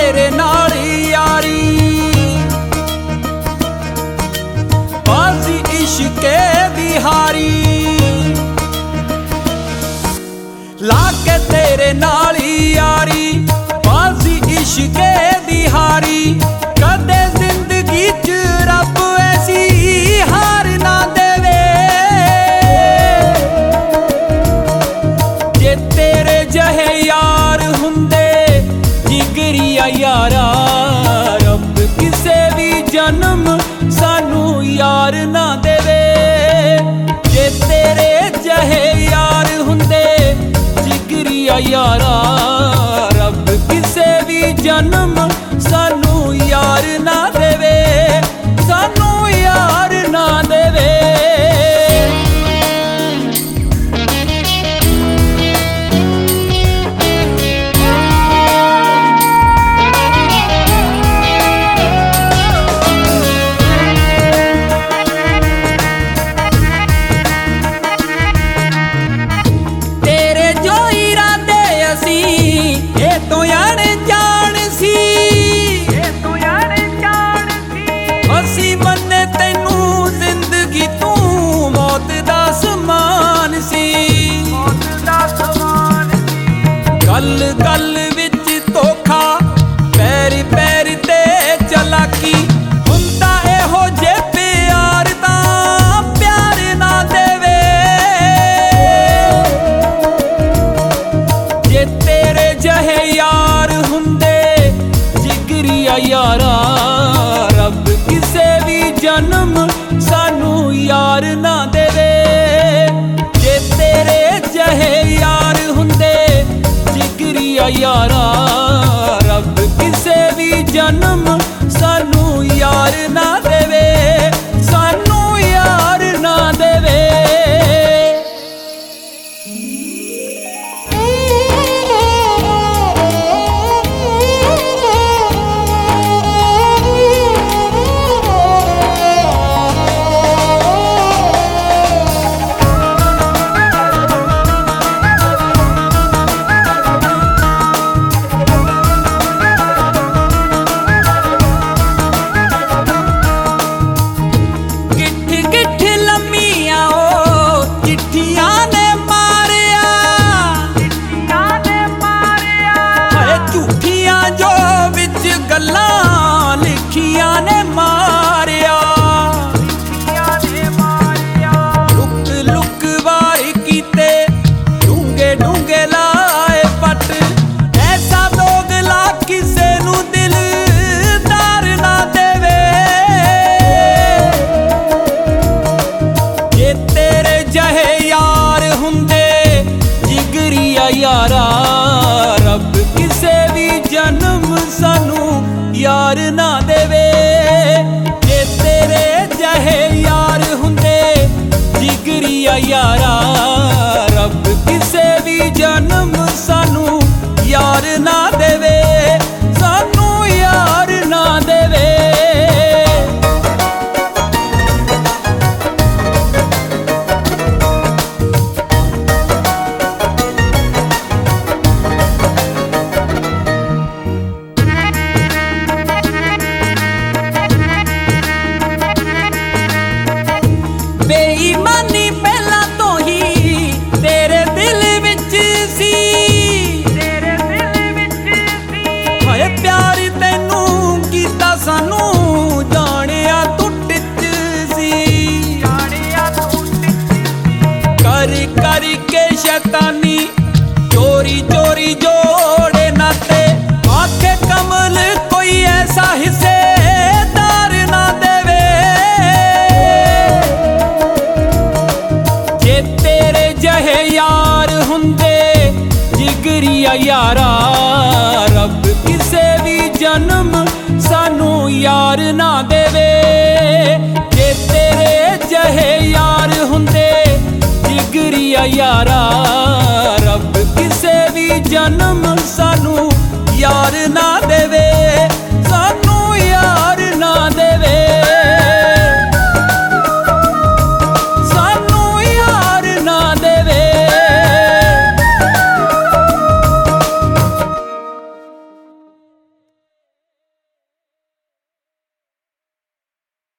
तेरे नाल यारी बाजी इश्के दी हारी लाके तेरे नाल यारी बाजी इश्के दी हारी कदे जिंदगी च रब ऐसी हार ना देवे जे तेरे जहे यार हुंदे जिगरिया यारा रब किसे भी जन्म सानू यार ना देवे जे तेरे जहे यार हुंदे जिगरिया यारा रब किसे भी जन्म सानू यार ना देवे सानू यार ना देवे गल गल विच धोखा पैरी पैरी ते चलाकी हुंदा एहो जे प्यार तां प्यार ना देवे जे तेरे जहे यार हुंदे जिगरिया यारा रब किसे भी जन्म सानू यार ना देवे जे तेरे जहे यार हुंदे यारा रब किसे भी जन्म सानू यार ना देवे सानू यार ना देवे यारा रब किसे भी जन्म सानू यार ना देवे जे तेरे जहे यार हुंदे जिगरिया यारा रब किसे भी जन्म सानू यार ना देवे सानू यार ना देवे बेईमानी पहला तो ही तेरे दिल विच सी हाय प्यार तैनू कीता सानू जानिया तू टिच सी कर कर के शैतानी चोरी चोरी जोड़े नाते आखे कमल कोई ऐसा हिस्सेदार ना देवे जे तेरे जहे यार हुंदे जिगरिया यारा रब किसे भी जन्म सानू यार ना देवे जे तेरे जहे यार हुंदे जिगरिया यारा रब किसे भी जन्म